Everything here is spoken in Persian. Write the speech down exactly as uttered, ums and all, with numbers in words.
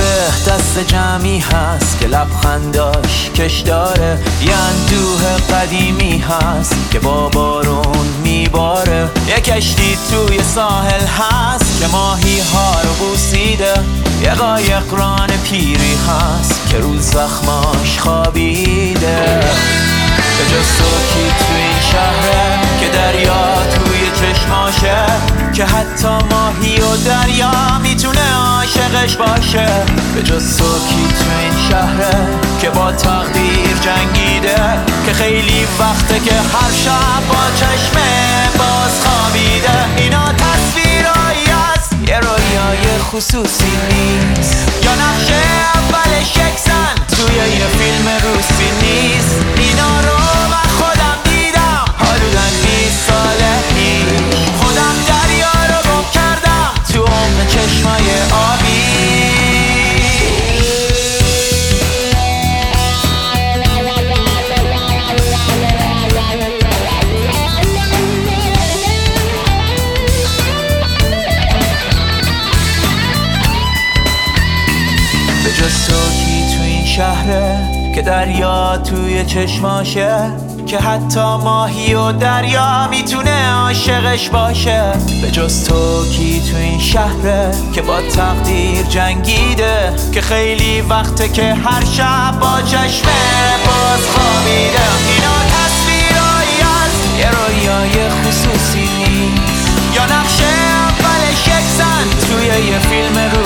داره، دست جمعی هست که لبخنداش کش داره، یه اندوه قدیمی هست که با بارون میباره، یه کشتی توی ساحل هست که ماهی ها رو بوسیده، یه قایق ران پیری هست که رو زخماش خوابیده. به جز تو کی تو این شهره که دریا توی چشماشه، که حتی ماهی و دریا میتونه عاشقش باشه. به جز تو کی تو این شهره که با تقدیر جنگیده، که خیلی وقته که هر شب با چشم باز خوابیده. اینا تصویرایی است، یه رویای خصوصی نیست، یا نقشه اولش یک زن توی یه فیلم روسی نیست. اینا رو من خودم دیدم حدوداً بیست ساله پیش، خودم دریا رو گم کردم تو عمق چشمای آبی. به جز تو کی تو این شهره که دریا توی چشماشه، که حتی ماهی و دریا میتونه عاشقش باشه. به جز تو کی تو این شهره که با تقدیر جنگیده، که خیلی وقته که هر شب با چشم باز خوابیده. اینا تصویرایی است، یه رویای خصوصی نیست، یا نقشه اولش یک زن توی یه فیلم رو